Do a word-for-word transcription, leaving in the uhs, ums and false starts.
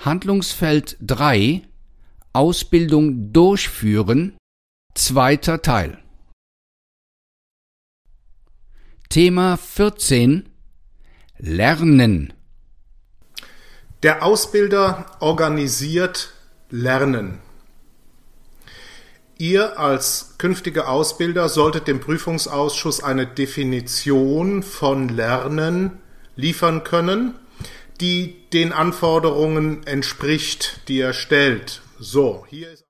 Handlungsfeld drei Ausbildung durchführen, zweiter Teil. Thema vierzehn Lernen. Der Ausbilder organisiert Lernen. Ihr als künftige Ausbilder solltet dem Prüfungsausschuss eine Definition von Lernen liefern können, die den Anforderungen entspricht, die er stellt. So, hier ist